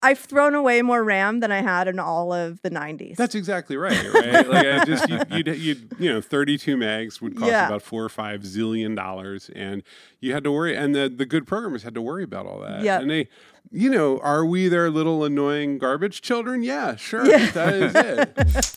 I've thrown away more RAM than I had in all of the 90s. That's exactly right? Like I just you'd 32 megs would cost about $4 or $5 zillion, and you had to worry, and the good programmers had to worry about all that. Yeah. And they, are we their little annoying garbage children? Yeah, sure. Yeah. That is it.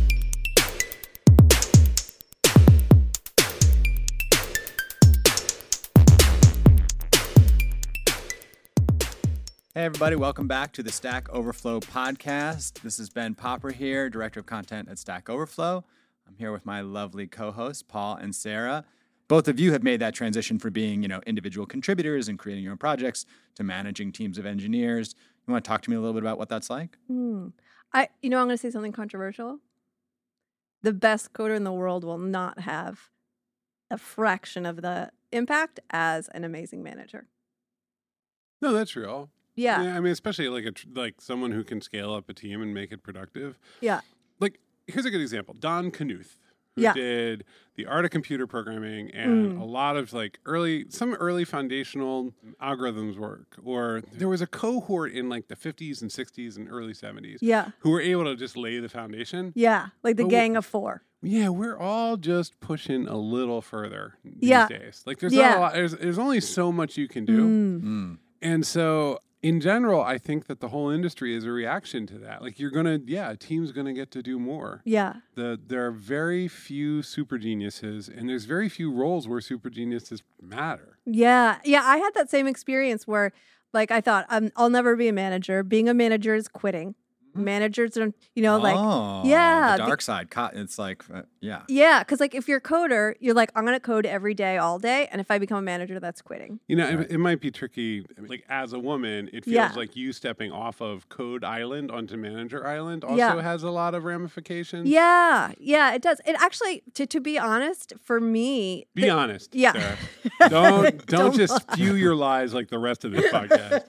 Hey, everybody. Welcome back to the Stack Overflow podcast. This is Ben Popper here, Director of Content at Stack Overflow. I'm here with my lovely co-hosts, Paul and Sarah. Both of you have made that transition from being, individual contributors and creating your own projects to managing teams of engineers. You want to talk to me a little bit about what that's like? I'm going to say something controversial. The best coder in the world will not have a fraction of the impact as an amazing manager. No, that's real. Yeah. I mean, especially like someone who can scale up a team and make it productive. Yeah. Like, here's a good example. Don Knuth, who did The Art of Computer Programming and a lot of some early foundational algorithms work. Or there was a cohort in like the 50s and 60s and early 70s who were able to just lay the foundation. Yeah, like the Gang of Four. Yeah, we're all just pushing a little further these days. Like there's not a lot, there's only so much you can do. And so in general, I think that the whole industry is a reaction to that. Like a team's going to get to do more. Yeah. There are very few super geniuses, and there's very few roles where super geniuses matter. Yeah. Yeah, I had that same experience where, I thought, I'll never be a manager. Being a manager is quitting. Managers are, the dark side. It's yeah. Yeah, because if you're a coder, you're like, I'm going to code every day, all day. And if I become a manager, that's quitting. It might be tricky. Like as a woman, it feels like you stepping off of code island onto manager island also has a lot of ramifications. Yeah, it does. It actually, to be honest, for me. Be honest. Yeah. Sarah. Don't just spew your lies like the rest of this podcast.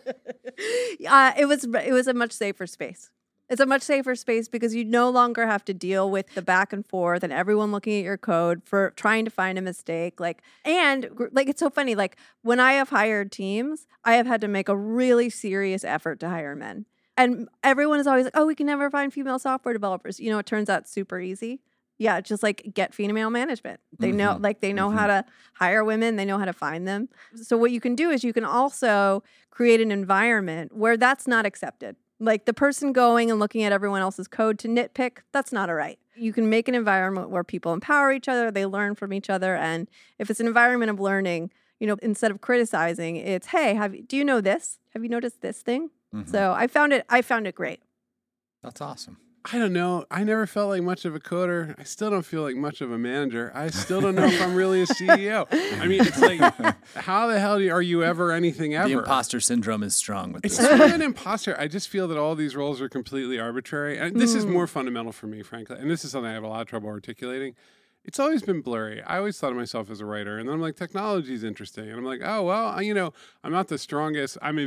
It was a much safer space. It's a much safer space because you no longer have to deal with the back and forth and everyone looking at your code for trying to find a mistake. It's so funny. Like when I have hired teams, I have had to make a really serious effort to hire men. And everyone is always like, oh, we can never find female software developers. It turns out super easy. Yeah, just get female management. They know, they know how to hire women. They know how to find them. So what you can do is you can also create an environment where that's not accepted. Like the person going and looking at everyone else's code to nitpick, that's not all right. You can make an environment where people empower each other, they learn from each other. And if it's an environment of learning, instead of criticizing, it's, hey, do you know this? Have you noticed this thing? So I found it great. That's awesome. I don't know. I never felt like much of a coder. I still don't feel like much of a manager. I still don't know if I'm really a CEO. I mean, it's like, how the hell are you ever anything ever? The imposter syndrome is strong with this. It's not an imposter. I just feel that all these roles are completely arbitrary. And this is more fundamental for me, frankly. And this is something I have a lot of trouble articulating. It's always been blurry. I always thought of myself as a writer. And then I'm like, technology is interesting. And I'm like, oh, well, I'm not the strongest. I'm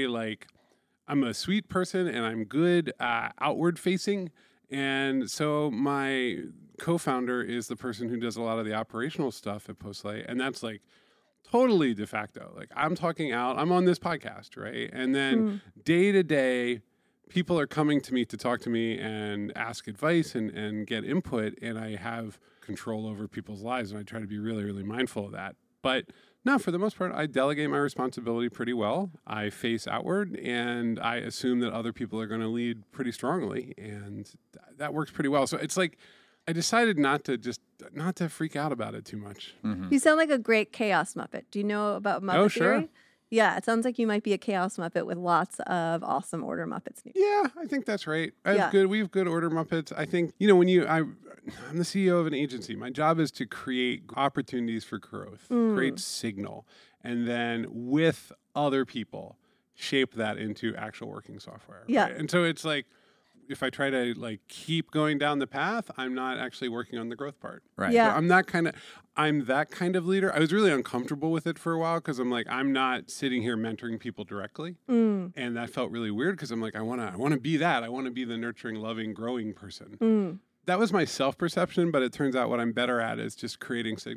a sweet person and I'm good outward facing. And so my co-founder is the person who does a lot of the operational stuff at Postlight. And that's totally de facto. I'm talking out, I'm on this podcast, right? And then day to day, people are coming to me to talk to me and ask advice and get input. And I have control over people's lives. And I try to be really, really mindful of that. But no, for the most part, I delegate my responsibility pretty well. I face outward, and I assume that other people are going to lead pretty strongly, and that works pretty well. So it's I decided not to freak out about it too much. You sound like a great chaos Muppet. Do you know about Muppet theory? Sure. Yeah, it sounds like you might be a chaos Muppet with lots of awesome order Muppets. Yeah, I think that's right. We have good order Muppets. I think, I'm the CEO of an agency. My job is to create opportunities for growth, create signal, and then with other people, shape that into actual working software. Yeah. Right? And so it's if I try to keep going down the path, I'm not actually working on the growth part. Right. Yeah. So I'm that kind of leader. I was really uncomfortable with it for a while because I'm not sitting here mentoring people directly. And that felt really weird because I'm I want to be that. I want to be the nurturing, loving, growing person. That was my self-perception, but it turns out what I'm better at is just creating signal.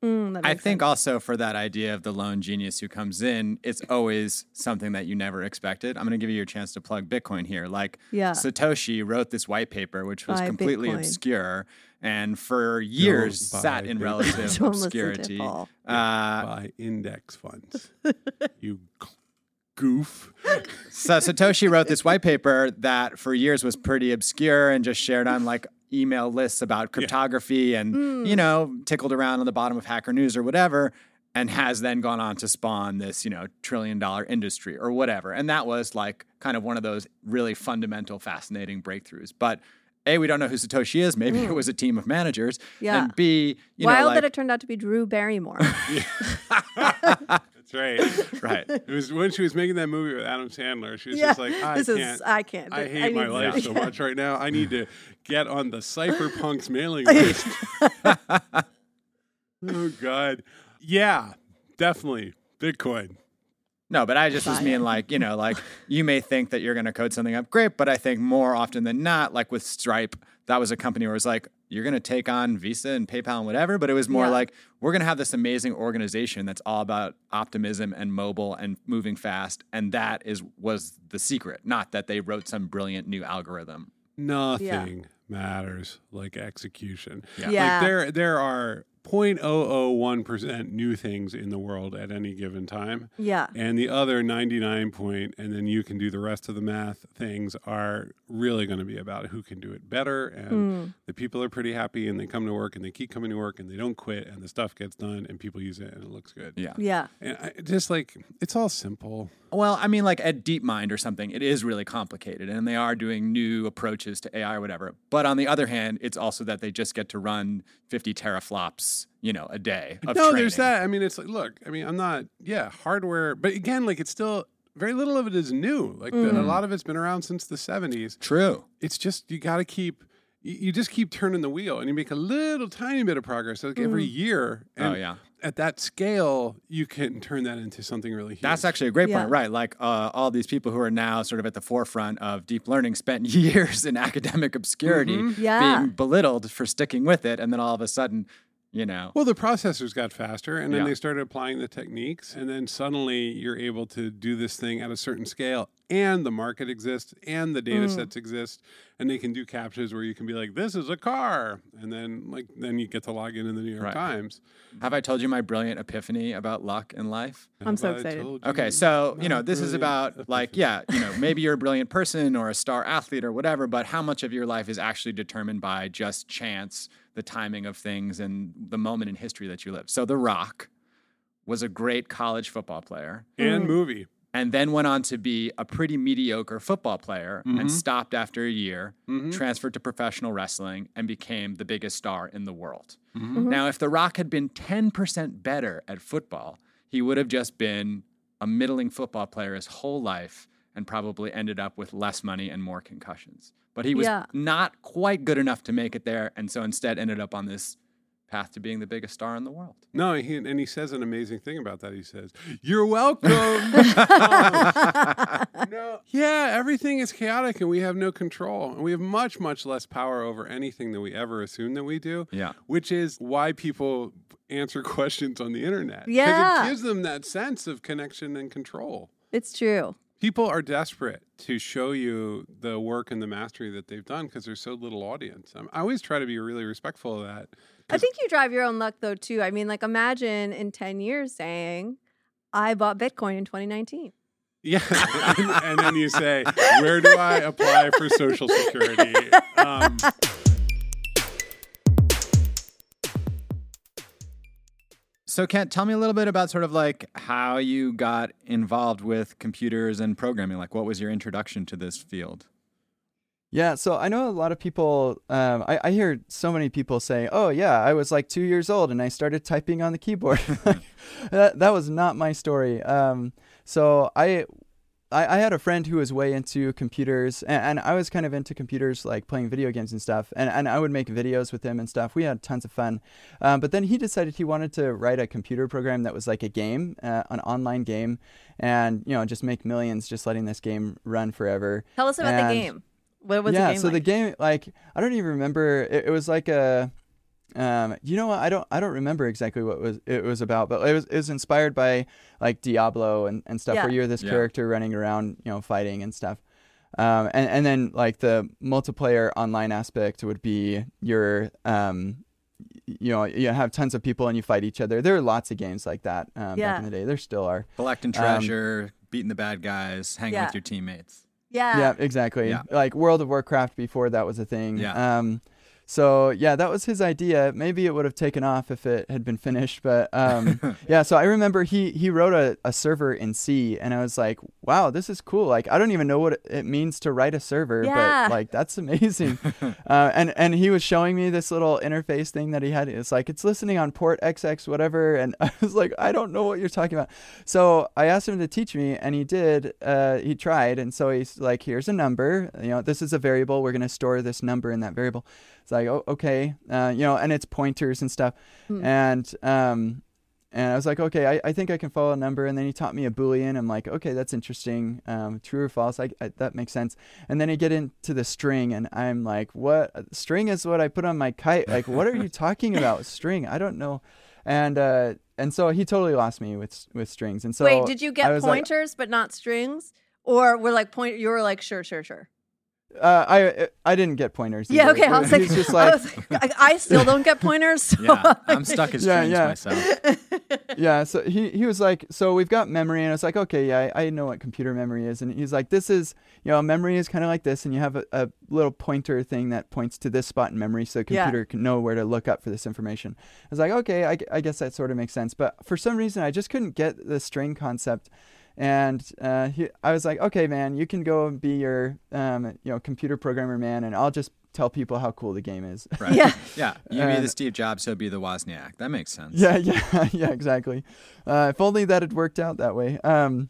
That I makes think sense. also for that idea of the lone genius who comes in, it's always something that you never expected. I'm going to give you your chance to plug Bitcoin here. Like Yeah. Satoshi wrote this white paper, which was Buy completely Bitcoin. obscure and for years buy sat in Bitcoin. relative Don't listen to obscurity. Paul. Buy index funds. You goof. So Satoshi wrote this white paper that for years was pretty obscure and just shared on like email lists about cryptography and, you know, tickled around on the bottom of Hacker News or whatever, and has then gone on to spawn this, $1 trillion industry or whatever. And that was like kind of one of those really fundamental, fascinating breakthroughs. But A, we don't know who Satoshi is. Maybe it was a team of managers. Yeah. And B, Wild that it turned out to be Drew Barrymore. That's right. right. It was when she was making that movie with Adam Sandler. She was just like, I can't. I hate my need life to- so much right now. I need to get on the Cypherpunks mailing list. Oh, God. Yeah, definitely. Bitcoin. No, but I just was Buy mean it. like, like you may think that you're going to code something up great, but I think more often than not, like with Stripe, that was a company where it was like, you're going to take on Visa and PayPal and whatever, but it was more Yeah. like, we're going to have this amazing organization that's all about optimism and mobile and moving fast. And that was the secret, not that they wrote some brilliant new algorithm. Nothing matters like execution. Yeah. Like there are 0.001% new things in the world at any given time. Yeah. And the other 99 point, and then you can do the rest of the math things are really going to be about who can do it better. And the people are pretty happy and they come to work and they keep coming to work and they don't quit and the stuff gets done and people use it and it looks good. Yeah. Yeah. And just like, it's all simple. Well, I mean, like at DeepMind or something, it is really complicated and they are doing new approaches to AI or whatever. But on the other hand, it's also that they just get to run 50 teraflops, a day of No, training. there's that. I mean, it's like, look, I'm not, hardware, but again, like it's still, very little of it is new. Like a lot of it's been around since the 70s. True. It's just, you got to keep, you just keep turning the wheel and you make a little tiny bit of progress like every year. And Oh, yeah. at that scale, you can turn that into something really huge. That's actually a great Yeah. point, right? Like all these people who are now sort of at the forefront of deep learning spent years in academic obscurity Yeah. being belittled for sticking with it. And then all of a sudden, Well, the processors got faster and then Yeah. they started applying the techniques. And then suddenly you're able to do this thing at a certain scale and the market exists and the data sets exist. And they can do captures where you can be like, this is a car. And then you get to log in the New York Right. Times. have I told you my brilliant epiphany about luck in life? I'm so Have I excited. told you Okay, so, my this is brilliant about like, epiphany? maybe you're a brilliant person or a star athlete or whatever, but how much of your life is actually determined by just chance, the timing of things, and the moment in history that you live. So The Rock was a great college football player And movie. and then went on to be a pretty mediocre football player and stopped after a year, transferred to professional wrestling, and became the biggest star in the world. Now, if The Rock had been 10% better at football, he would have just been a middling football player his whole life and probably ended up with less money and more concussions. But he was Yeah. not quite good enough to make it there, and so instead ended up on this path to being the biggest star in the world. No, he says an amazing thing about that. He says, "You're welcome." No, yeah, everything is chaotic and we have no control, and we have much, much less power over anything than we ever assume that we do. Yeah. Which is why people answer questions on the internet. Yeah. because it gives them that sense of connection and control. It's true. People are desperate to show you the work and the mastery that they've done because there's so little audience. I always try to be really respectful of that. I think you drive your own luck though too. I mean, like imagine in 10 years saying, I bought Bitcoin in 2019. Yeah, and then you say, where do I apply for Social Security? So, Kent, tell me a little bit about sort of like how you got involved with computers and programming. Like, what was your introduction to this field? Yeah, so I know a lot of people, I hear so many people say, oh yeah, I was like 2 years old and I started typing on the keyboard. that was not my story. So I had a friend who was way into computers, and I was kind of into computers, like playing video games and stuff, and I would make videos with him and stuff. We had tons of fun. But then he decided he wanted to write a computer program that was like a game, an online game, and just make millions just letting this game run forever. Tell us about the game. What was the game so like? the game, like, I don't even remember. It was like a You know what? I don't remember exactly what it was about, but it was inspired by like Diablo and stuff, Yeah. where you're this Yeah. character running around, fighting and stuff. And then like the multiplayer online aspect would be your you have tons of people and you fight each other. There are lots of games like that back in the day. There still are. Collecting treasure, beating the bad guys, hanging with your teammates. Yeah, exactly. Yeah. Like World of Warcraft before that was a thing. Yeah. So yeah, that was his idea. Maybe it would have taken off if it had been finished, but yeah. So I remember he wrote a server in C, and I was like, wow, this is cool. Like I don't even know what it means to write a server, Yeah. but like that's amazing. And he was showing me this little interface thing that he had. It's like it's listening on port XX whatever, and I was like, I don't know what you're talking about. So I asked him to teach me, and he did. He tried, and so he's like, here's a number. This is a variable. We're gonna store this number in that variable. It's like, oh, okay, and it's pointers and stuff. And I was like, okay, I think I can follow a number. And then he taught me a Boolean. I'm like, okay, that's interesting. True or false? That makes sense. And then I get into the string, and I'm like, what? String is what I put on my kite. Like, what are you talking about? String? I don't know. And so he totally lost me with strings. And so Wait, did you I get was like, pointers but not strings? Or were like you were like, sure. I didn't get pointers. Yeah, either. okay. I was like, He's just like, I still don't get pointers. So Yeah, I'm stuck at strings Yeah. myself. yeah. So he was like, so we've got memory, and I was like, okay, yeah, I know what computer memory is. And he's like, this is, memory is kind of like this, and you have a little pointer thing that points to this spot in memory, so the computer can know where to look up for this information. I was like, okay, I guess that sort of makes sense. But for some reason, I just couldn't get the string concept. And I was like, okay, man, you can go and be your, computer programmer, man, and I'll just tell people how cool the game is. Right. Yeah. Yeah. You be the Steve Jobs, he'll be the Wozniak. That makes sense. Yeah, exactly. If only that had worked out that way.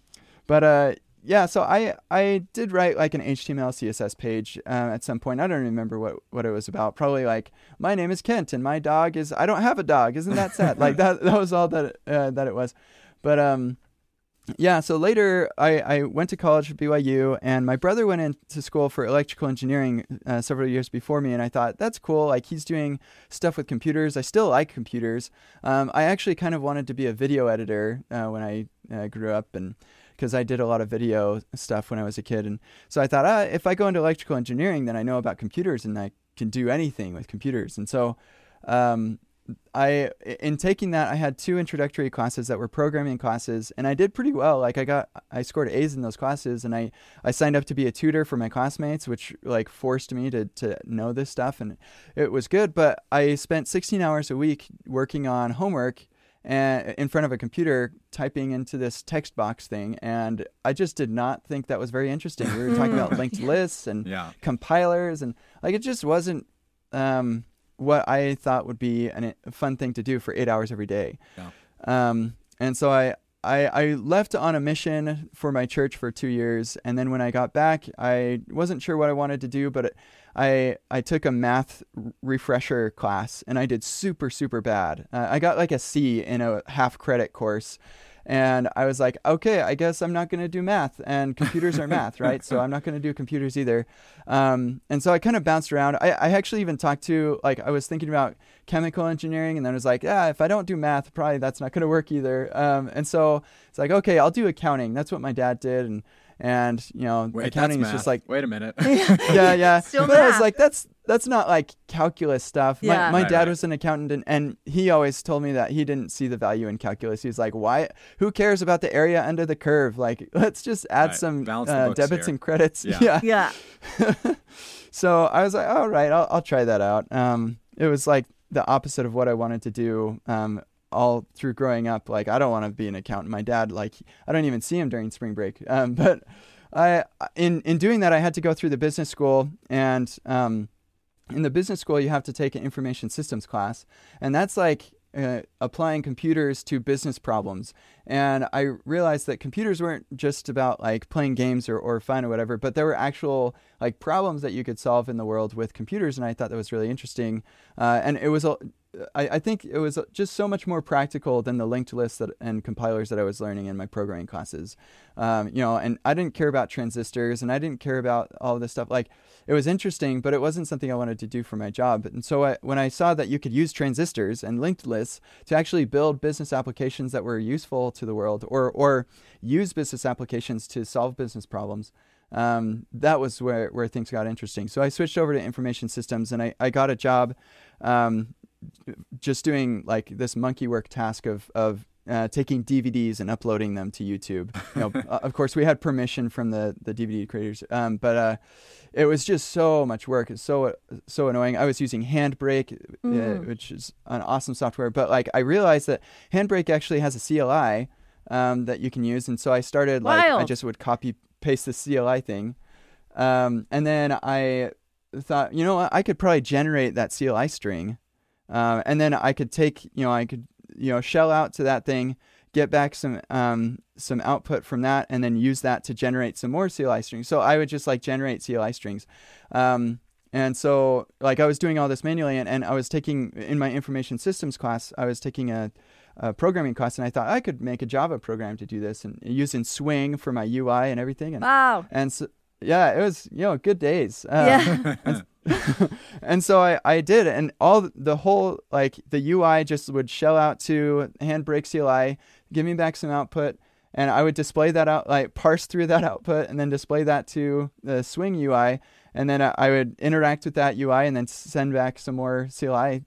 Yeah, so I did write like an HTML CSS page at some point. I don't remember what it was about. Probably like, my name is Kent and my dog is, I don't have a dog. Isn't that sad? Like that was all that it was. But yeah, so later I went to college at BYU, and my brother went into school for electrical engineering several years before me, and I thought, that's cool. Like, he's doing stuff with computers. I still like computers. I actually kind of wanted to be a video editor when I grew up, and because I did a lot of video stuff when I was a kid. And so I thought, if I go into electrical engineering, then I know about computers and I can do anything with computers. And so in taking that, I had 2 introductory classes that were programming classes, and I did pretty well. Like I scored A's in those classes, and I signed up to be a tutor for my classmates, which like forced me to know this stuff, and it was good. But I spent 16 hours a week working on homework and in front of a computer typing into this text box thing, and I just did not think that was very interesting. We were talking about linked lists and compilers, and like it just wasn't what I thought would be a fun thing to do for 8 hours every day. Yeah. And so I left on a mission for my church for 2 years, and then when I got back, I wasn't sure what I wanted to do, but I took a math refresher class, and I did super, super bad. I got like a C in a half credit course. And I was like, okay, I guess I'm not going to do math, and computers are math, right? So I'm not going to do computers either. And so I kind of bounced around. I actually even talked to, like, I was thinking about chemical engineering, and then I was like, if I don't do math, probably that's not going to work either. And so it's like, okay, I'll do accounting. That's what my dad did. And Wait, accounting is just like, wait a minute. yeah. Still but I was math. like, that's not like calculus stuff. Yeah. My Right, dad right. was an accountant, and he always told me that he didn't see the value in calculus. He was like, why? Who cares about the area under the curve? Like, let's just add Right. some Balance the books debits here. and credits. Yeah. Yeah. So I was like, all right, I'll try that out. It was like the opposite of what I wanted to do. All through growing up, like, I don't want to be an accountant. My dad, like, I don't even see him during spring break. But in doing that, I had to go through the business school, and in the business school, you have to take an information systems class, and that's like applying computers to business problems. And I realized that computers weren't just about like playing games or fun or whatever, but there were actual like problems that you could solve in the world with computers, and I thought that was really interesting. And it was I think it was just so much more practical than the linked lists and compilers that I was learning in my programming classes. And I didn't care about transistors, and I didn't care about all this stuff. Like, it was interesting, but it wasn't something I wanted to do for my job. And so when I saw that you could use transistors and linked lists to actually build business applications that were useful to the world, or use business applications to solve business problems, that was where things got interesting. So I switched over to information systems, and I got a job just doing like this monkey work task of taking DVDs and uploading them to YouTube. Of course, we had permission from the DVD creators, but it was just so much work. It's so annoying. I was using Handbrake, which is an awesome software, but like I realized that Handbrake actually has a CLI that you can use, and so I started I just would copy paste the CLI thing, and then I thought, I could probably generate that CLI string, and then I could take, shell out to that thing, get back some output from that, and then use that to generate some more CLI strings. So I would just generate CLI strings. And so I was doing all this manually, and I was taking, in my information systems class, I was taking a programming class, and I thought I could make a Java program to do this, and using Swing for my UI and everything. And, wow. And so, yeah, it was, good days. Yeah. And so I did, and the UI just would shell out to Handbrake CLI, give me back some output, and I would display that out, parse through that output, and then display that to the Swing UI, and then I would interact with that UI, and then send back some more CLI,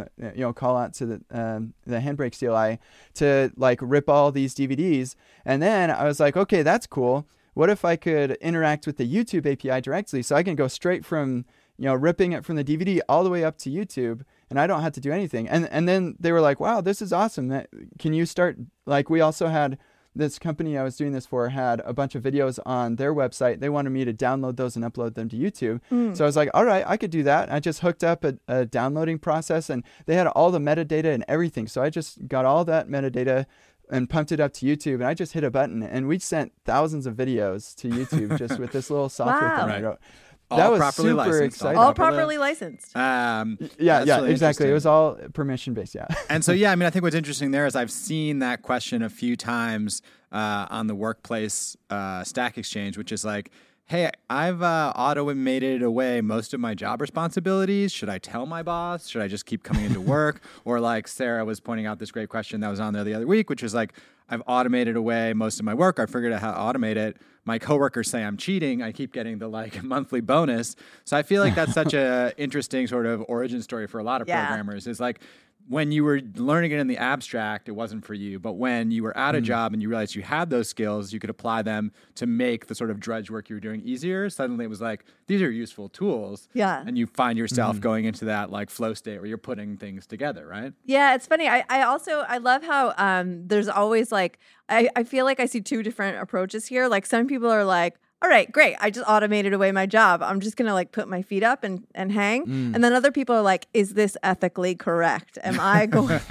call out to the Handbrake CLI to rip all these DVDs, and then I was like, okay, that's cool. What if I could interact with the YouTube API directly, so I can go straight from ripping it from the DVD all the way up to YouTube, and I don't have to do anything. And then they were like, wow, this is awesome. Can you start, we also had this company I was doing this for had a bunch of videos on their website. They wanted me to download those and upload them to YouTube. So I was like, all right, I could do that. I just hooked up a downloading process, and they had all the metadata and everything. So I just got all that metadata and pumped it up to YouTube, and I just hit a button, and we sent thousands of videos to YouTube just with this little software thing I wrote. That was super exciting. All properly licensed. Yeah, really exactly. It was all permission based, yeah. And so, I think what's interesting there is I've seen that question a few times on the workplace Stack Exchange, which is hey, I've automated away most of my job responsibilities. Should I tell my boss? Should I just keep coming into work? Or Sarah was pointing out this great question that was on there the other week, which was I've automated away most of my work. I figured out how to automate it. My coworkers say I'm cheating. I keep getting the monthly bonus. So I feel that's such a interesting sort of origin story for a lot of programmers. It's when you were learning it in the abstract, it wasn't for you. But when you were at a job and you realized you had those skills, you could apply them to make the sort of drudge work you were doing easier. Suddenly it was these are useful tools. Yeah. And you find yourself going into that flow state where you're putting things together, right? Yeah, it's funny. I love how there's always I feel I see two different approaches here. Some people are all right, great. I just automated away my job. I'm just going to put my feet up and hang. And then other people are is this ethically correct? Am I going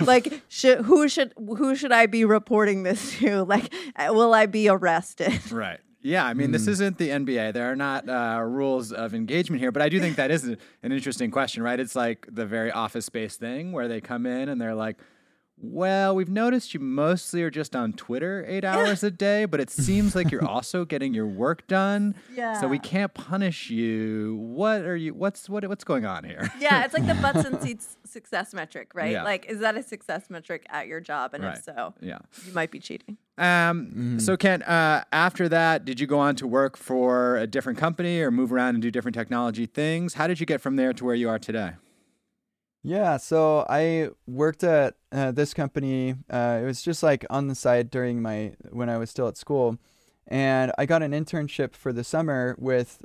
who should I be reporting this to? Will I be arrested? Right. Yeah, this isn't the NBA. There are not rules of engagement here, but I do think that is an interesting question, right? It's the very Office Space thing where they come in and they're well, we've noticed you mostly are just on Twitter 8 hours a day, but it seems you're also getting your work done. Yeah. So we can't punish you. What's going on here? Yeah, it's the butts and seats success metric, right? Yeah. Is that a success metric at your job? And right. if so, yeah, you might be cheating. So Kent, after that, did you go on to work for a different company or move around and do different technology things? How did you get from there to where you are today? Yeah, so I worked at this company. It was just on the side when I was still at school, and I got an internship for the summer with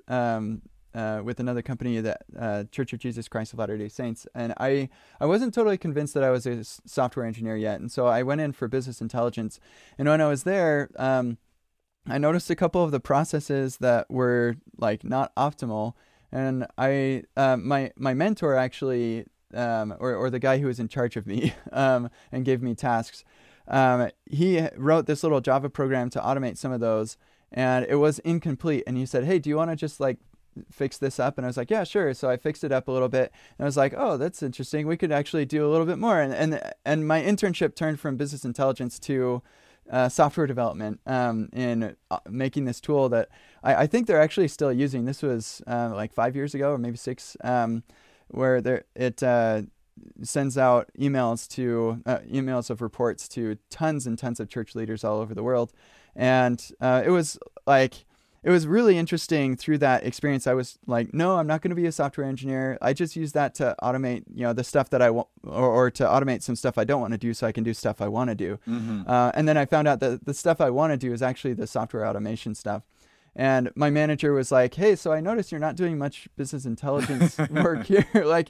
another company, that Church of Jesus Christ of Latter-day Saints, and I wasn't totally convinced that I was a software engineer yet, and so I went in for business intelligence, and when I was there, I noticed a couple of the processes that were not optimal, and my mentor actually. Or the guy who was in charge of me and gave me tasks, he wrote this little Java program to automate some of those, and it was incomplete. And he said, hey, do you want to just fix this up? And I was like, yeah, sure. So I fixed it up a little bit, and I was like, oh, that's interesting. We could actually do a little bit more. And my internship turned from business intelligence to software development in making this tool that I think they're actually still using. This was like 5 years ago or maybe 6, where it sends out emails of reports to tons and tons of church leaders all over the world. And it was really interesting through that experience. I was like, no, I'm not going to be a software engineer. I just use that to automate, the stuff that I want, or to automate some stuff I don't want to do so I can do stuff I want to do. Mm-hmm. And then I found out that the stuff I want to do is actually the software automation stuff. And my manager was like, hey, so I noticed you're not doing much business intelligence work here.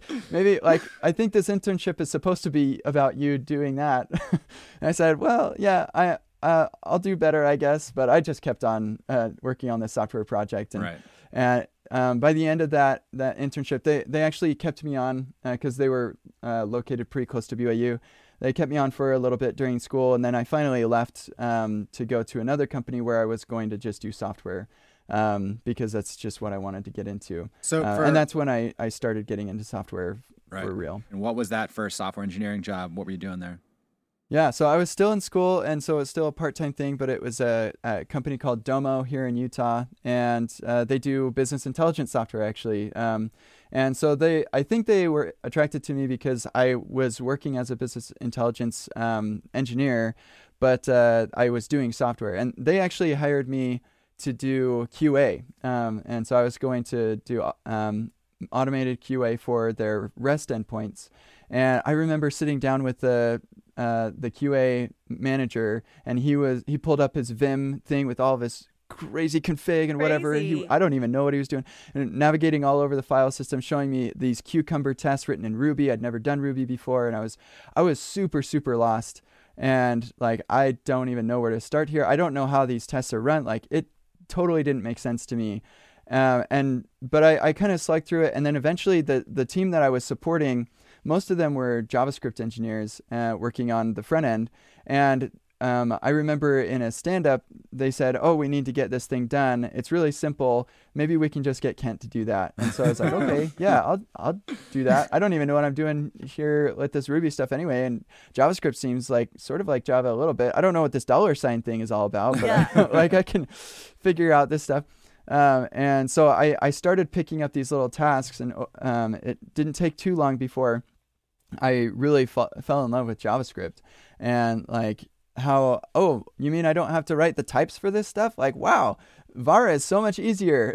I think this internship is supposed to be about you doing that. And I said, well, yeah, I'll do better, I guess. But I just kept on working on this software project. And, right. And by the end of that internship, they actually kept me on because they were located pretty close to BYU. They kept me on for a little bit during school, and then I finally left to go to another company where I was going to just do software because that's just what I wanted to get into. So and that's when I started getting into software for real. And what was that first software engineering job? What were you doing there? Yeah, so I was still in school, and so it was still a part-time thing, but it was a company called Domo here in Utah, and they do business intelligence software, actually. And so I think they were attracted to me because I was working as a business intelligence engineer, but I was doing software. And they actually hired me to do QA. And so I was going to do automated QA for their REST endpoints. And I remember sitting down with the QA manager, and he pulled up his Vim thing with all of his crazy config and whatever. I don't even know what he was doing, and navigating all over the file system, showing me these Cucumber tests written in Ruby. I'd never done Ruby before, and I was super, super lost. And like, I don't even know where to start here. I don't know how these tests are run. Like, it totally didn't make sense to me. But I kind of slugged through it. And then eventually the team that I was supporting, most of them were JavaScript engineers working on the front end. And I remember in a stand-up, they said, oh, we need to get this thing done. It's really simple. Maybe we can just get Kent to do that. And so I was like, okay, yeah, I'll do that. I don't even know what I'm doing here with this Ruby stuff anyway. And JavaScript seems like sort of like Java a little bit. I don't know what this $ thing is all about, but I can figure out this stuff. And so I started picking up these little tasks, and it didn't take too long before I really fell in love with JavaScript. And like, you mean I don't have to write the types for this stuff? Like, wow, Vara is so much easier.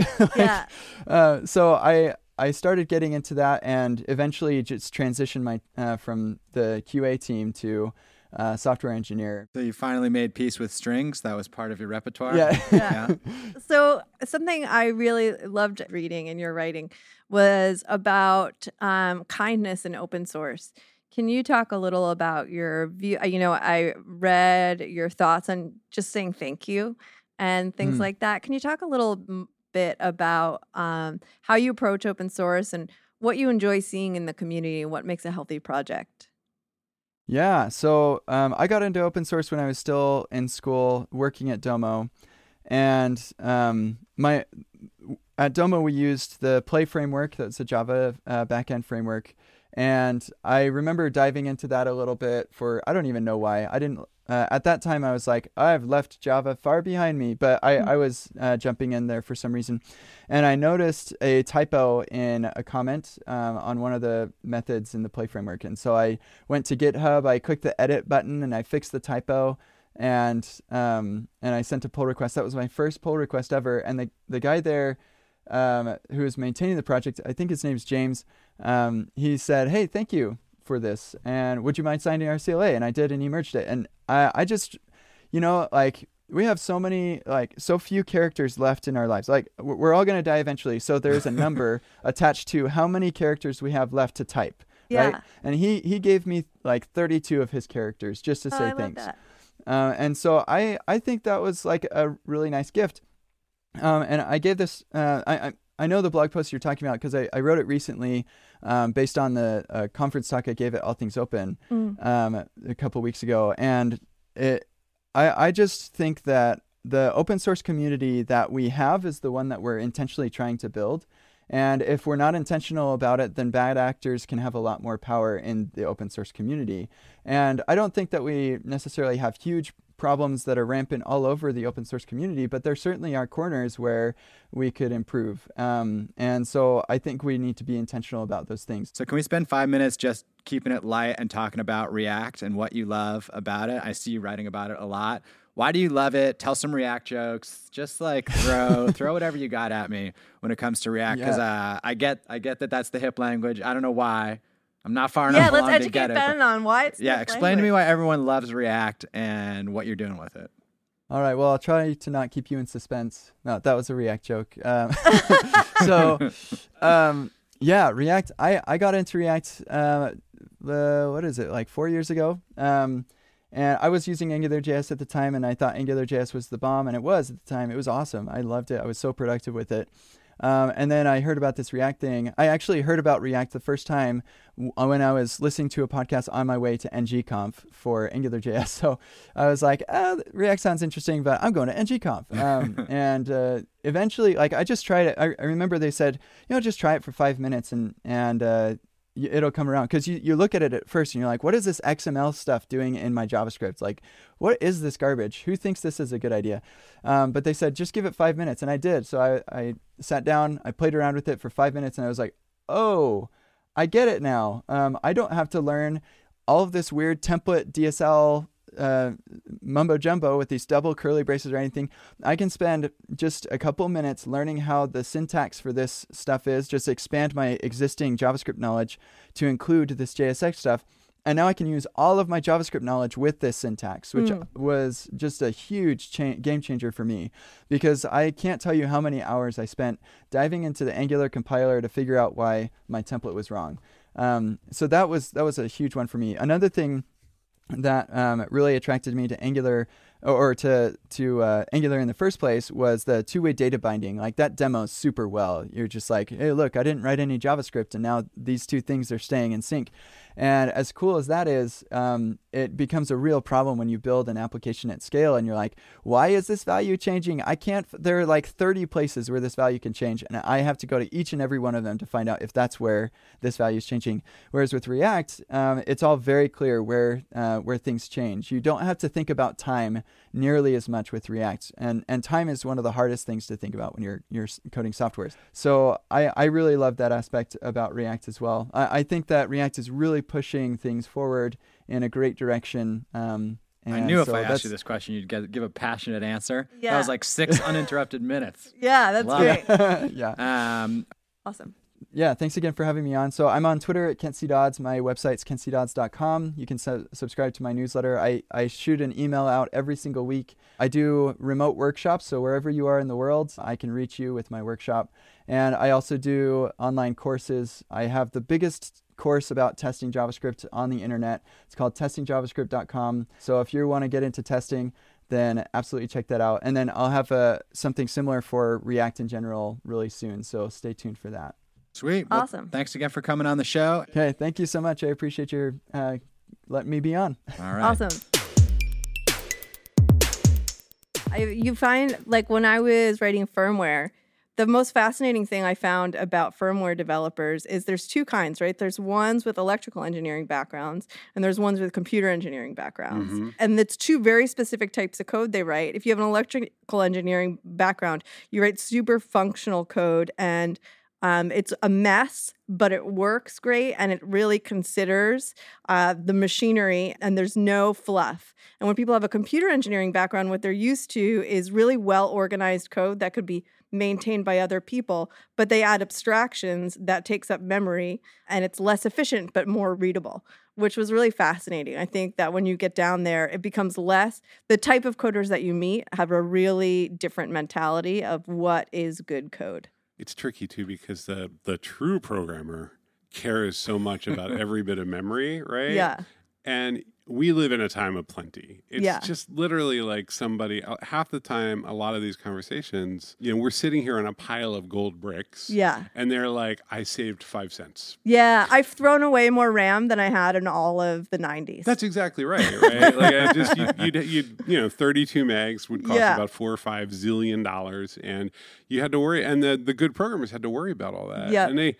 So I started getting into that, and eventually just transitioned my from the QA team to software engineer. So you finally made peace with strings. That was part of your repertoire. Yeah. So something I really loved reading in your writing was about kindness in open source. Can you talk a little about your view? I read your thoughts on just saying thank you and things like that. Can you talk a little bit about how you approach open source and what you enjoy seeing in the community and what makes a healthy project? Yeah, so I got into open source when I was still in school working at Domo. And at Domo, we used the Play framework. That's a Java backend framework. And I remember diving into that a little bit I don't even know why. I didn't, at that time I was like, I've left Java far behind me, but I was jumping in there for some reason. And I noticed a typo in a comment on one of the methods in the Play framework. And so I went to GitHub, I clicked the edit button, and I fixed the typo. And I sent a pull request. That was my first pull request ever. And the guy there who was maintaining the project, I think his name's James, he said, hey, thank you for this, and would you mind signing our CLA? And I did, and he merged it. And I just, we have so few characters left in our lives. Like, we're all going to die eventually, so there's a number attached to how many characters we have left to type, right? And he gave me like 32 of his characters just to say thanks. And so I think that was like a really nice gift. And I gave this, I know the blog post you're talking about because I wrote it recently based on the conference talk I gave at All Things Open a couple weeks ago. And I just think that the open source community that we have is the one that we're intentionally trying to build. And if we're not intentional about it, then bad actors can have a lot more power in the open source community. And I don't think that we necessarily have huge problems that are rampant all over the open source community, but there certainly are corners where we could improve. And so I think we need to be intentional about those things. So can we spend 5 minutes just keeping it light and talking about React and what you love about it? I see you writing about it a lot. Why do you love it? Tell some React jokes. Just like throw whatever you got at me when it comes to React, because I get that that's the hip language. I don't know why. I'm not far enough along to get it. Yeah, let's educate Ben on why it's explain to me why everyone loves React and what you're doing with it. All right, well, I'll try to not keep you in suspense. No, that was a React joke. React. I got into React, what is it, like 4 years ago? And I was using AngularJS at the time, and I thought AngularJS was the bomb, and it was at the time. It was awesome. I loved it. I was so productive with it. And then I heard about this React thing. I actually heard about React the first time when I was listening to a podcast on my way to NGConf for AngularJS. So I was like, React sounds interesting, but I'm going to NGConf. And eventually, like, I just tried it. I remember they said, just try it for 5 minutes and it'll come around, because you look at it at first and you're like, what is this XML stuff doing in my JavaScript? Like, what is this garbage? Who thinks this is a good idea? But they said, just give it 5 minutes. And I did. So I sat down, I played around with it for 5 minutes, and I was like, oh, I get it now. I don't have to learn all of this weird template DSL mumbo jumbo with these double curly braces or anything. I can spend just a couple minutes learning how the syntax for this stuff is, just expand my existing JavaScript knowledge to include this JSX stuff. And now I can use all of my JavaScript knowledge with this syntax, which was just a huge game changer for me, because I can't tell you how many hours I spent diving into the Angular compiler to figure out why my template was wrong. So that was a huge one for me. Another thing that really attracted me to Angular, or to Angular in the first place, was the two-way data binding. Like, that demos super well. You're just like, hey, look, I didn't write any JavaScript, and now these two things are staying in sync. And as cool as that is, it becomes a real problem when you build an application at scale and you're like, why is this value changing? There are like 30 places where this value can change, and I have to go to each and every one of them to find out if that's where this value is changing. Whereas with React, it's all very clear where things change. You don't have to think about time nearly as much with React, and time is one of the hardest things to think about when you're coding software. So I really love that aspect about React as well. I think that React is really pushing things forward in a great direction. I knew if I asked you this question, you'd give a passionate answer. Yeah. That was like 6 uninterrupted minutes. Yeah, that's great. Yeah. Awesome. Yeah, thanks again for having me on. So I'm on Twitter at Kent C. Dodds. My website's kentcdodds.com. You can subscribe to my newsletter. I shoot an email out every single week. I do remote workshops, so wherever you are in the world, I can reach you with my workshop. And I also do online courses. I have the biggest course about testing JavaScript on the internet. It's called testingjavascript.com. So if you want to get into testing, then absolutely check that out. And then I'll have something similar for React in general really soon. So stay tuned for that. Sweet. Awesome. Well, thanks again for coming on the show. Okay. Thank you so much. I appreciate your letting me be on. All right. Awesome. You find, like, when I was writing firmware, the most fascinating thing I found about firmware developers is there's two kinds, right? There's ones with electrical engineering backgrounds, and there's ones with computer engineering backgrounds. Mm-hmm. And it's two very specific types of code they write. If you have an electrical engineering background, you write super functional code, and it's a mess, but it works great, and it really considers the machinery, and there's no fluff. And when people have a computer engineering background, what they're used to is really well-organized code that could be maintained by other people, but they add abstractions that takes up memory, and it's less efficient but more readable, which was really fascinating. I think that when you get down there, it becomes less, the type of coders that you meet have a really different mentality of what is good code. It's tricky too, because the true programmer cares so much about every bit of memory, right? Yeah. And we live in a time of plenty. It's Yeah. just literally like somebody, half the time, a lot of these conversations, we're sitting here on a pile of gold bricks. Yeah. And they're like, I saved 5 cents. Yeah, I've thrown away more RAM than I had in all of the 90s. That's exactly right, right? Like I just, you'd 32 megs would cost Yeah. about $4 or $5 zillion, and you had to worry, and the good programmers had to worry about all that. Yeah. And they,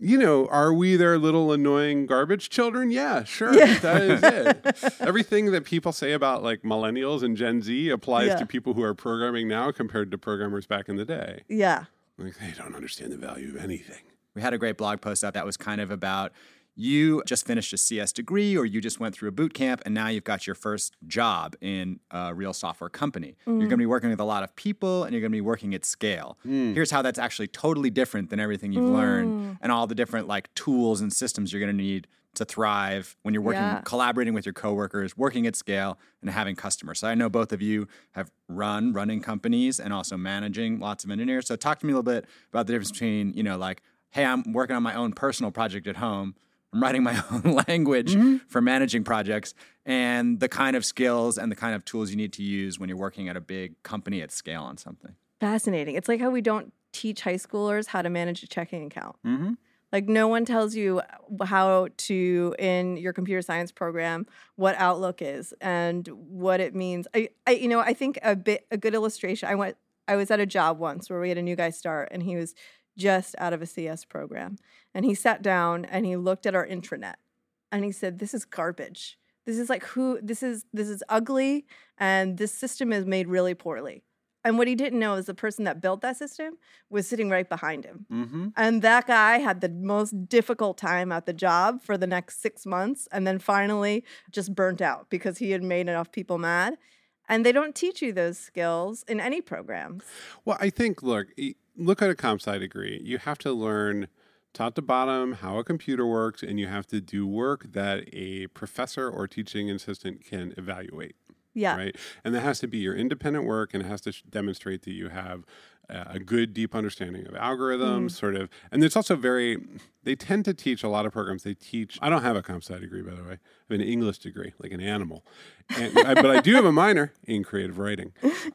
are we their little annoying garbage children? Yeah, sure. Yeah. That is it. Everything that people say about like millennials and Gen Z applies Yeah. to people who are programming now compared to programmers back in the day. Yeah. Like they don't understand the value of anything. We had a great blog post out that was kind of about you just finished a CS degree or you just went through a boot camp and now you've got your first job in a real software company. You're going to be working with a lot of people and you're going to be working at scale. Here's how that's actually totally different than everything you've learned and all the different like tools and systems you're going to need to thrive when you're working, Yeah. collaborating with your coworkers, working at scale and having customers. So I know both of you have running companies and also managing lots of engineers. So talk to me a little bit about the difference between, like, hey, I'm working on my own personal project at home. I'm writing my own language for managing projects and the kind of skills and the kind of tools you need to use when you're working at a big company at scale on something. Fascinating. It's like how we don't teach high schoolers how to manage a checking account. Mm-hmm. Like no one tells you how to, in your computer science program, what Outlook is and what it means. I think a good illustration. I was at a job once where we had a new guy start and he was just out of a CS program. And he sat down and he looked at our intranet and he said, "This is garbage. This is like this is ugly and this system is made really poorly." And what he didn't know is the person that built that system was sitting right behind him. Mm-hmm. And that guy had the most difficult time at the job for the next 6 months and then finally just burnt out because he had made enough people mad. And they don't teach you those skills in any programs. Well, I think, look at a comp sci degree. You have to learn top to bottom how a computer works, and you have to do work that a professor or teaching assistant can evaluate. Yeah. Right. And that has to be your independent work, and it has to demonstrate that you have a good, deep understanding of algorithms, sort of. And it's also they tend to teach a lot of programs. I don't have a comp sci degree, by the way. I have an English degree, like an animal. But I do have a minor in creative writing.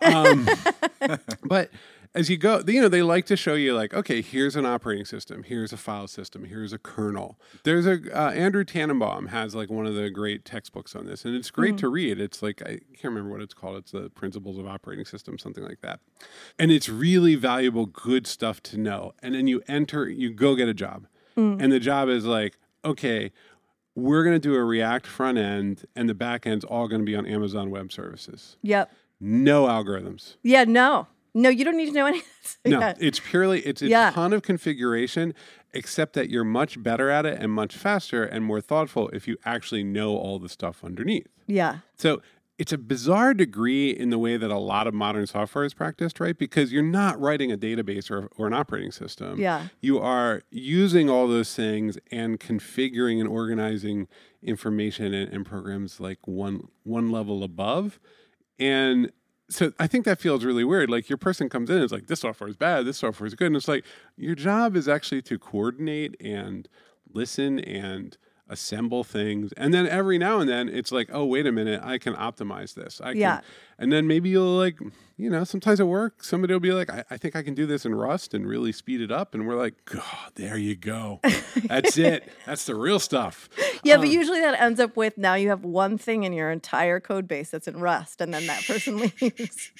But as you go, they like to show you like, okay, here's an operating system, here's a file system, here's a kernel. There's Andrew Tannenbaum has like one of the great textbooks on this, and it's great to read. It's like, I can't remember what it's called. It's the Principles of Operating Systems, something like that. And it's really valuable, good stuff to know. And then you go get a job. And the job is like, okay, we're going to do a React front end, and the back end's all going to be on Amazon Web Services. Yep. No algorithms. Yeah, no, you don't need to know anything. No, Yeah. it's a ton of configuration, except that you're much better at it and much faster and more thoughtful if you actually know all the stuff underneath. Yeah. So it's a bizarre degree in the way that a lot of modern software is practiced, right? Because you're not writing a database or an operating system. Yeah. You are using all those things and configuring and organizing information and programs like one level above. And so I think that feels really weird. Like your person comes in and is like, this software is bad, this software is good. And it's like, your job is actually to coordinate and listen and assemble things. And then every now and then it's like, oh, wait a minute, I can optimize this. And then maybe you'll like, sometimes at work, somebody will be like, I think I can do this in Rust and really speed it up. And we're like, God, there you go. That's it. That's the real stuff. Yeah, but usually that ends up with now you have one thing in your entire code base that's in Rust, and then that person leaves.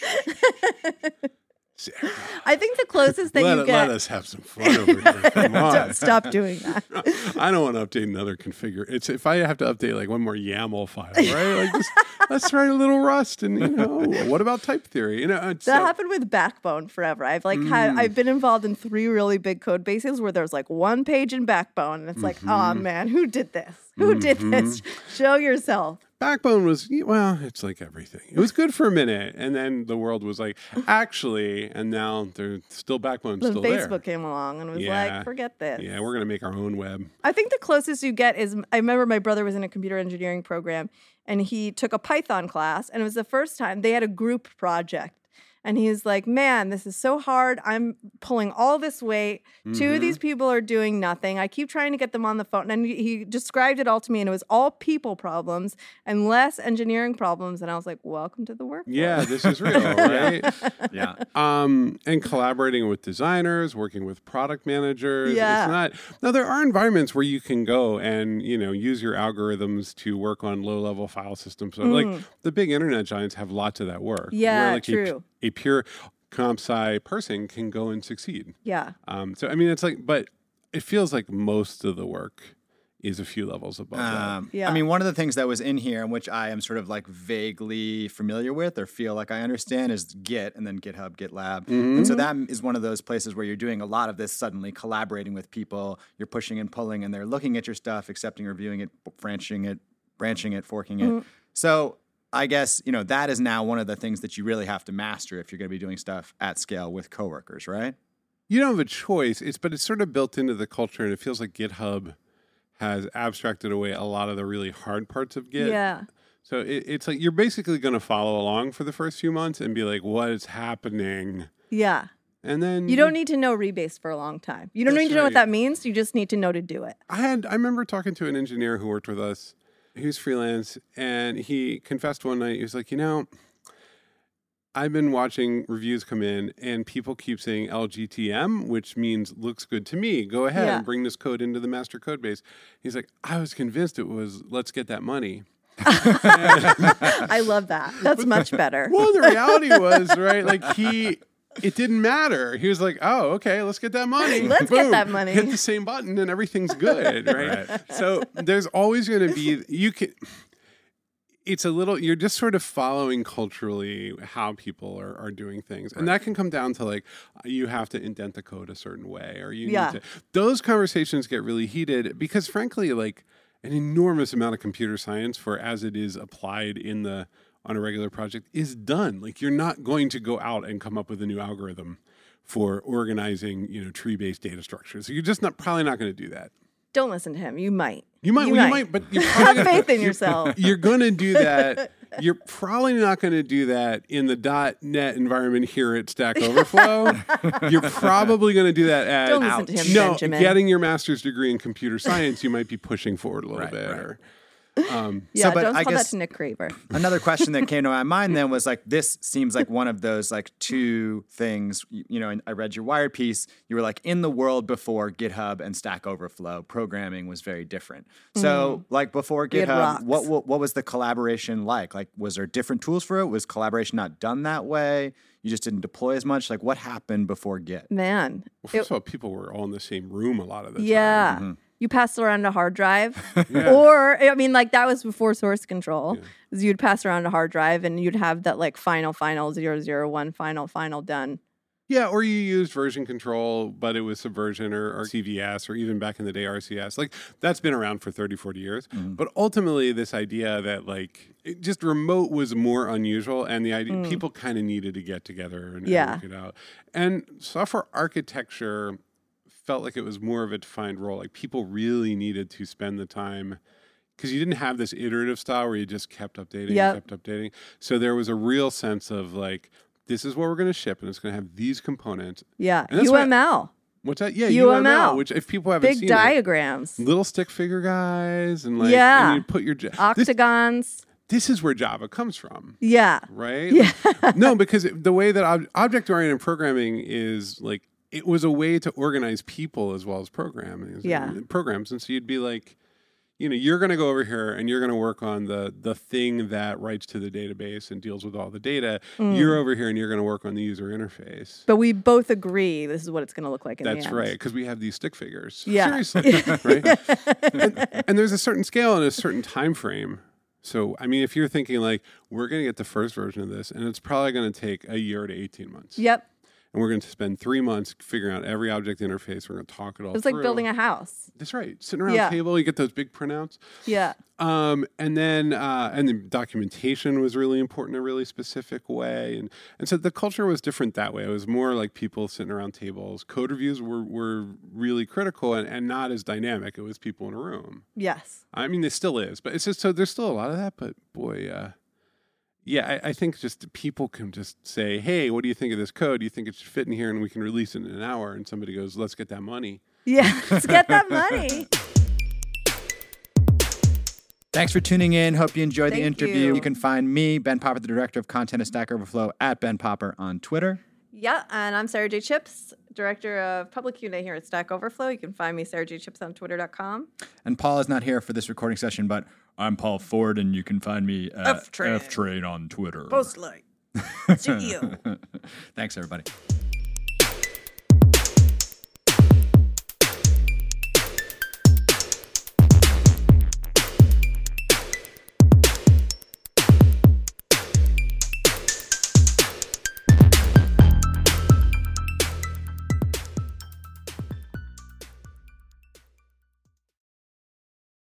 Sarah, I think the closest that you get. let us have some fun over here. Come on. Don't stop doing that. I don't want to update another configure. It's if I have to update like one more YAML file, right? Like just, let's write a little Rust, and what about type theory? That happened with Backbone forever. I've I've been involved in 3 really big code bases where there's like 1 page in Backbone, and it's like, oh man, who did this? Who did this? Show yourself. Backbone was, it's like everything. It was good for a minute, and then the world was like, actually, and now they're still Backbone's Then still Facebook there. came along and was Yeah. like, forget this. Yeah, we're going to make our own web. I think the closest you get is, I remember my brother was in a computer engineering program, and he took a Python class, and it was the first time they had a group project. And he's like, man, this is so hard. I'm pulling all this weight. Two of these people are doing nothing. I keep trying to get them on the phone. And he described it all to me, and it was all people problems and less engineering problems. And I was like, welcome to the workforce. Yeah, this is real, right? Yeah. And collaborating with designers, working with product managers. Yeah. It's not. Now, there are environments where you can go and, use your algorithms to work on low-level file systems. So, like, the big internet giants have lots of that work. Yeah, where, like, true. A pure comp sci person can go and succeed. Yeah. So, I mean, it's like, but it feels like most of the work is a few levels above that. Yeah. I mean, one of the things that was in here, and which I am sort of like vaguely familiar with or feel like I understand, is Git and then GitHub, GitLab. And so that is one of those places where you're doing a lot of this suddenly collaborating with people. You're pushing and pulling, and they're looking at your stuff, accepting, reviewing it, branching it, forking it. So I guess, that is now one of the things that you really have to master if you're going to be doing stuff at scale with coworkers, right? You don't have a choice. But it's sort of built into the culture, and it feels like GitHub has abstracted away a lot of the really hard parts of Git. Yeah. So it's like you're basically going to follow along for the first few months and be like, what is happening? Yeah. And then You don't need to know rebase for a long time. You don't That's need to know what right. that means. You just need to know to do it. I remember talking to an engineer who worked with us. He was freelance, and he confessed one night, he was like, I've been watching reviews come in, and people keep saying LGTM, which means looks good to me. Go ahead and bring this code into the master code base. He's like, I was convinced it was let's get that money. I love that. That's much better. Well, the reality was, right, like it didn't matter. He was like, oh, okay, let's get that money. Let's get that money. Hit the same button and everything's good, right? So there's always going to be, you're just sort of following culturally how people are doing things. And that can come down to like, you have to indent the code a certain way, or you need to, those conversations get really heated because frankly, like an enormous amount of computer science for as it is applied on a regular project is done. Like you're not going to go out and come up with a new algorithm for organizing, tree-based data structures. So you're just probably not going to do that. Don't listen to him. You might. You might, but you're probably Have faith in yourself. You're going to do that. You're probably not going to do that in the .NET environment here at Stack Overflow. You're probably going to do that at Don't listen to him, Benjamin. getting your master's degree in computer science. You might be pushing forward a little bit. Right. Or, Yeah, but don't I tell that guess- to Nick Craver. Another question that came to my mind then was like, this seems like one of those like two things, and I read your Wired piece. You were like, in the world before GitHub and Stack Overflow, programming was very different. So like before We had GitHub, rocks. what was the collaboration like? Like, was there different tools for it? Was collaboration not done that way? You just didn't deploy as much? Like what happened before Git? Man. well, first of all, people were all in the same room a lot of the time. Yeah. You passed around a hard drive. Or, I mean, like that was before source control. Yeah. You'd pass around a hard drive and you'd have that like final 001 final done. Yeah, or you used version control, but it was Subversion or CVS or even back in the day RCS. Like that's been around for 30, 40 years. But ultimately this idea that like just remote was more unusual and the idea people kind of needed to get together and work it out. And software architecture felt like it was more of a defined role. Like people really needed to spend the time because you didn't have this iterative style where you just kept updating. So there was a real sense of like, this is what we're going to ship, and it's going to have these components. Yeah, And that's UML. What's that? Yeah, UML. which if people haven't Big seen diagrams. little stick figure guys, and like, Yeah. and you put your Octagons. This is where Java comes from. Yeah. Right? Yeah. No, because the way that object-oriented programming is like, it was a way to organize people as well as programs. And so you'd be like, you're going to go over here and you're going to work on the thing that writes to the database and deals with all the data. You're over here and you're going to work on the user interface. But we both agree this is what it's going to look like in the end. That's right, because we have these stick figures. Yeah. Seriously, right? And there's a certain scale and a certain time frame. So, I mean, if you're thinking like, we're going to get the first version of this, and it's probably going to take a year to 18 months. Yep. And we're going to spend 3 months figuring out every object interface. We're going to talk it all It's through. like building a house. That's right. Sitting around a table, you get those big printouts. Yeah. And the documentation was really important in a really specific way. And so the culture was different that way. It was more like people sitting around tables. Code reviews were really critical and not as dynamic. It was people in a room. Yes. I mean, it still is, but it's just, so there's still a lot of that, but boy, Yeah, I think just people can just say, hey, what do you think of this code? Do you think it should fit in here and we can release it in an hour? And somebody goes, let's get that money. Yeah, let's get that money. Thanks for tuning in. Hope you enjoyed the Thank interview. you. You can find me, Ben Popper, the director of content at Stack Overflow, at Ben Popper on Twitter. Yeah, and I'm Sarah J. Chips, director of public Q&A here at Stack Overflow. You can find me, Sarah J. Chips, on twitter.com. And Paul is not here for this recording session, but I'm Paul Ford, and you can find me at F-Train. F-Train on Twitter. Post like. CEO. Thanks, everybody.